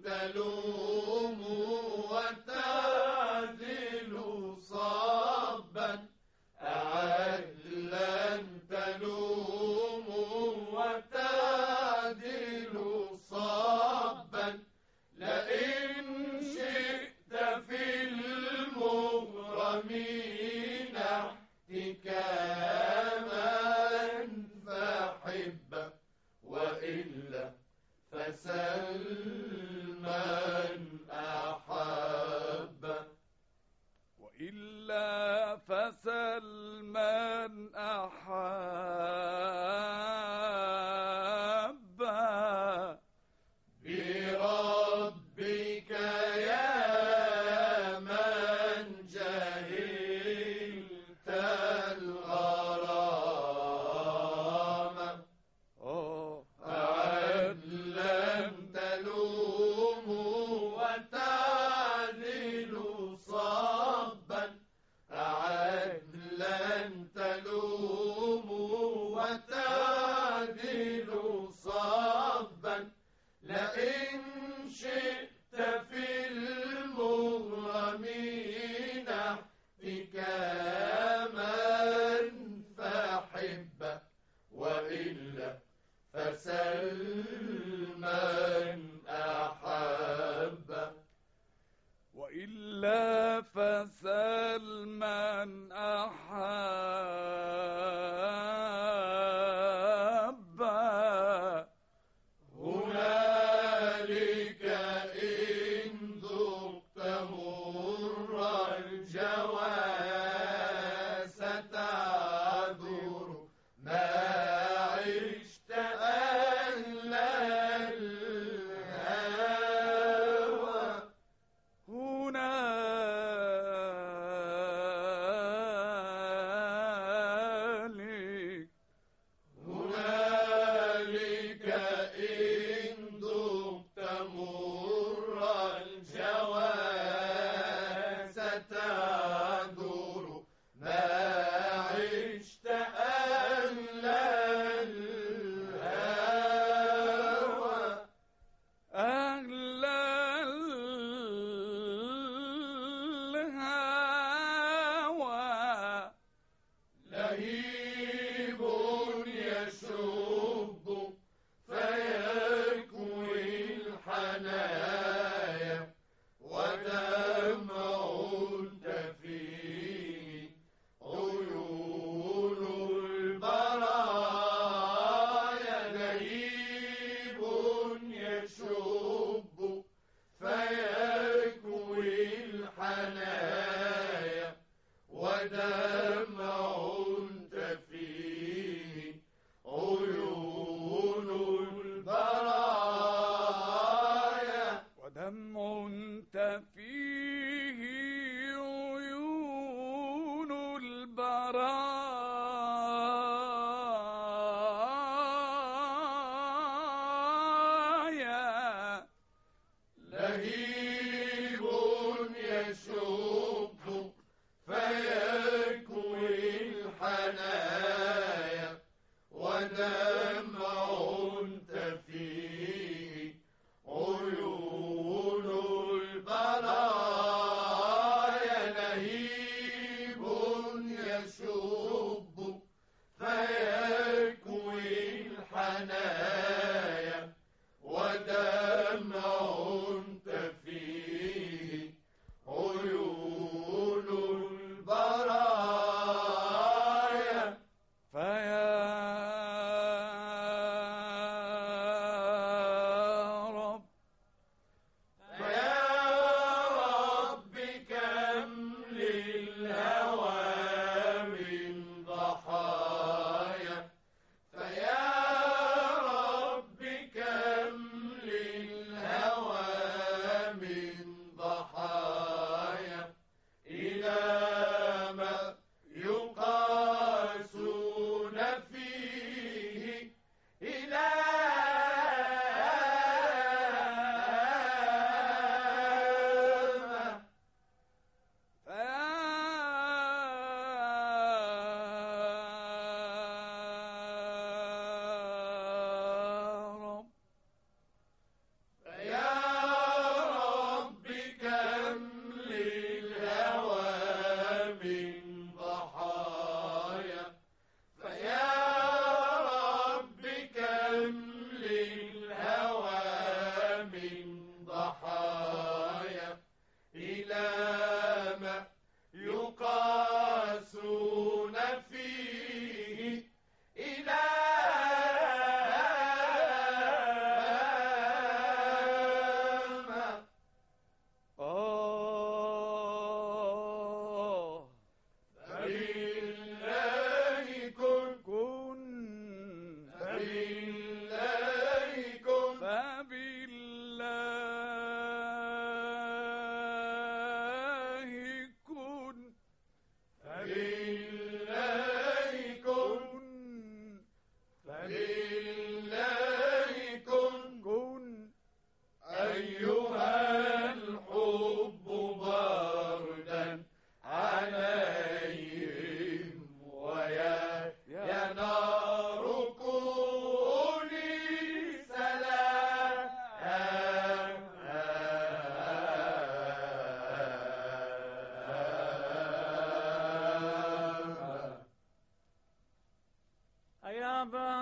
تلوم وتعدل صبا عدلا تلوم وتعدل صبا لئن شئت في المغرمين احتكاما فحب وإلا فسل من أحب وإلا فسل من أحب بربك يا من جهلت الغرام عدلا تلوم وتعدل صبا عدلا تلوم وتعدل صبا لئن شئت في المغرمين احتكاما فحب وإلا فسل من أحب وإلا فسل من أحب هنالك إن ذقت مر الجوى ستعذر ما عشت أهل الهوى هنالك إن ذقت مر الجوى ستعذر ما عشت أهل الهوى أهل الهوى لهيب يشب فيكوي الحنايا ودمع تفيه عيون البرايا لهيب يشب فيكوي الحنايا ودمع تفيه عيون البرايا ودمع تفيه عيون البرايا لهيب يشب فيكوي الحنايا ودمع تفيه عيون البرايا لهيب يشب فيكوي الحنايا ودمع تفيه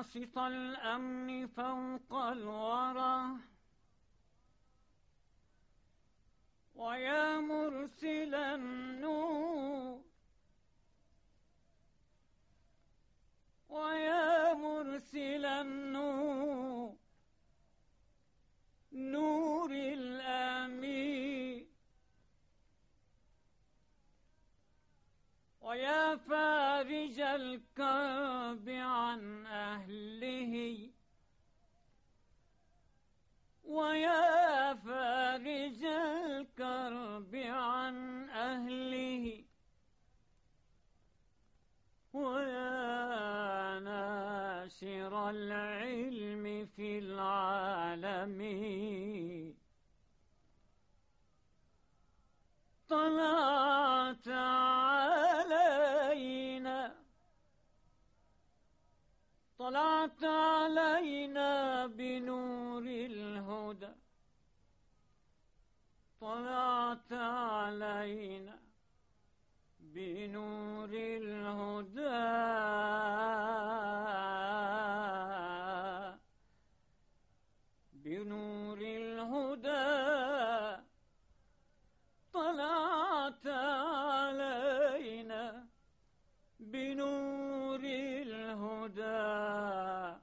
باسط الأمن فوق الورى، ويا مرسل النور، ويا مرسل النور، نور الأمين، ويا فارج الكرب عن أهله، ويا فارج الكرب عن أهله، ويا ناشر العلم في العالمين، طلعت علينا، طلعت علينا بنور الهدى، طلعت علينا بنور الهدى، بنور الهدى، طلعت علينا بنور الهدى،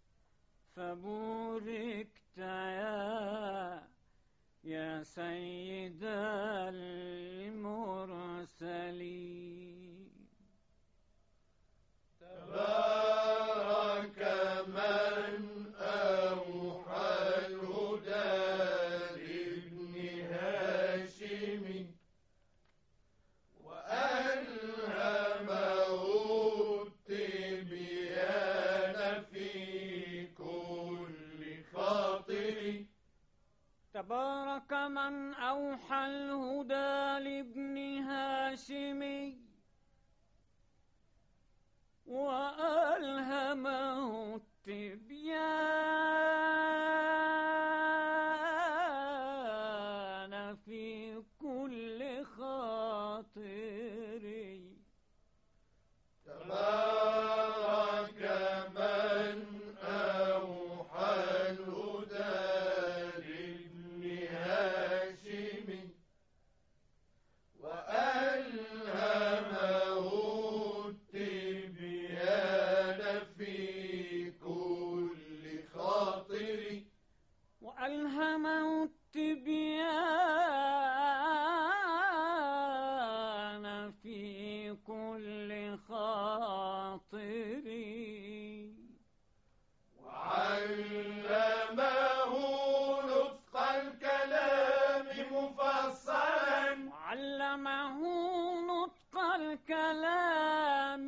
فبوركت يا سيد المرسلين. تبارك من أوحى الهدى لابن هاشم، وألهمه التبيان في كل خاطر. تبارك من أوحى الهدى لابن هاشم، وألهمه التبيان في كل خاطر. تبارك من أوحى الهدى لابن هاشم، وألهمه التبيان في كل خاطر. وألهمه التبيان في كل خاطر، وعلمه نطق الكلام مفصلا، وعلمه نطق الكلام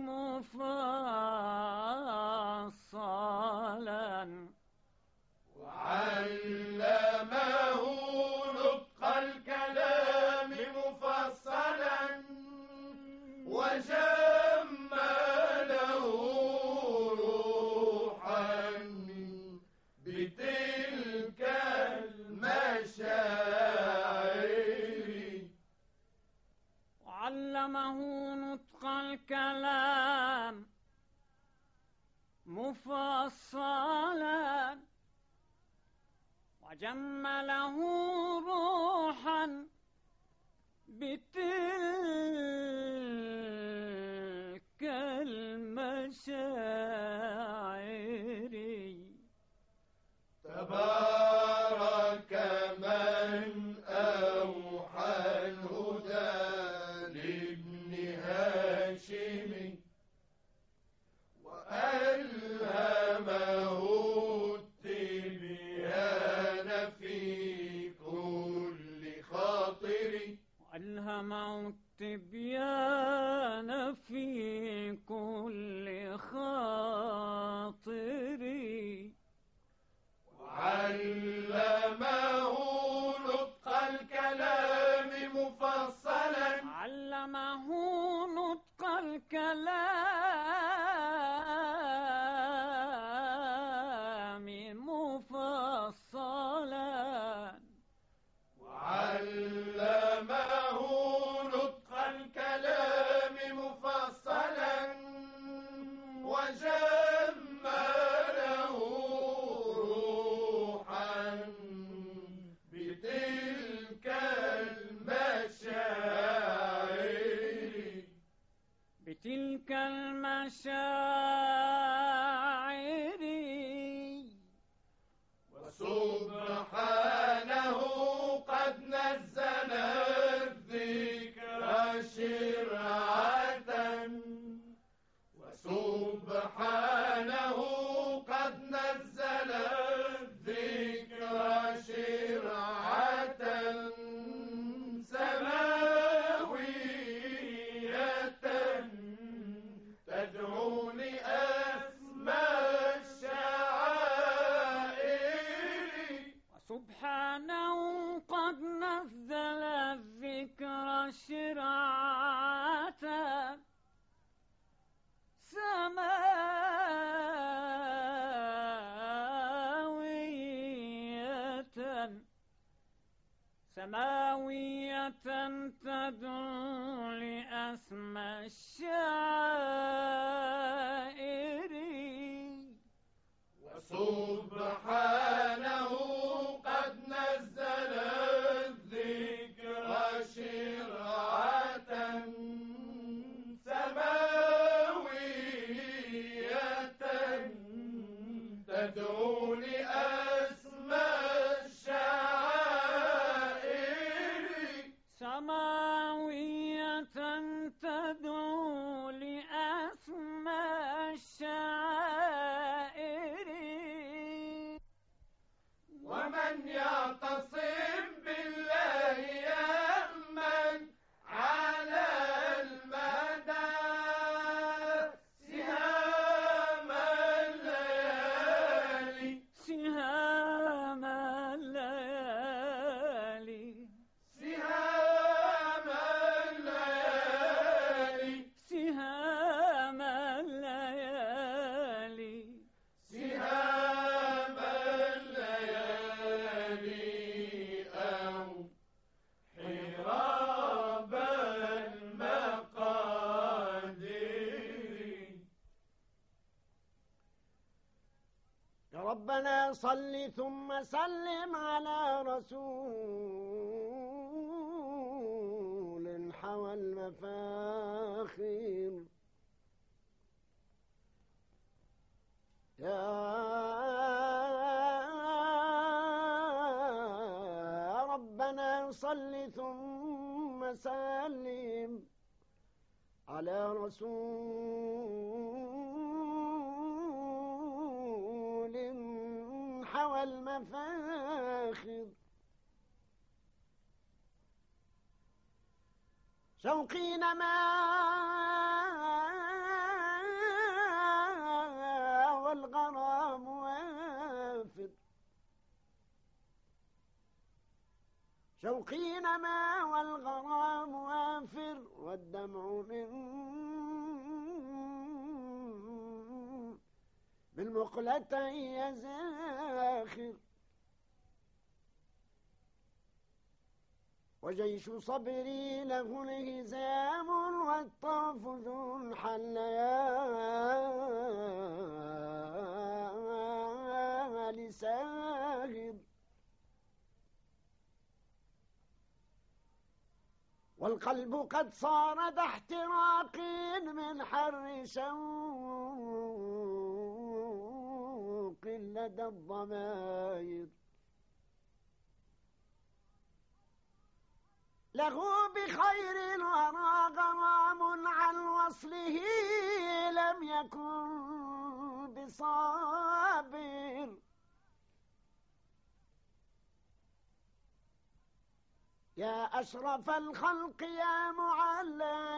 مفصلا، وعلمه نطق الكلام مفصلا، وجمله روحا بتلك المشاعر. وعلمه نطق الكلام مفصلا، وجمله روحا بتلك المشاعر. تبارك من أوحى الهدى لابن هاشم، وألهمه التبيان في كل خاطر. وألهمه التبيان في كل خاطر، وعلمه نطق الكلام مفصلا، علمه نطق الكلام مفصلا، وعلمه نطق الكلام مفصلا، وجمله سماوية تدعو لأسمى الشعائر وسبحانه قد نزل الذكر شرعة سماوية تدعو لأسمى الشعائر سماوية تدعو لأسمى الشعائر ومن يعتصم بالله يأمن على المدى سهام الليالي سهام الليالي سهام الليالي سهام الليالي سهام الليالي أو حراب المقادير. يا ربنا صل ثم سلم على رسول حوى المفاخر. يا ربنا صل ثم سلم على رسول حوى المفاخر. شوقي نما والغرام وافر. شوقي نما والغرام وافر والدمع من مقلتي زاخر. وجيش صبري له الهزام والطرف ذو الحليال ساهر. والقلب قد صار ذا احتراق من حر شوق لدى الضمائر. له بخير الورى غرام عن وصله لم يكن بصابر. يا أشرف الخلق يا معلى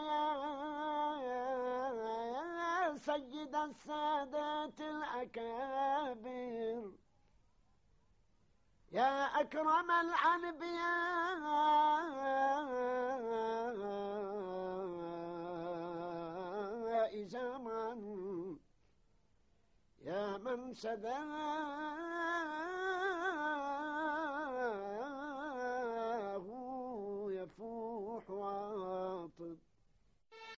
يا سيد السادات الأكابر. يا أكرم الأنبياء جمعا يا من شدا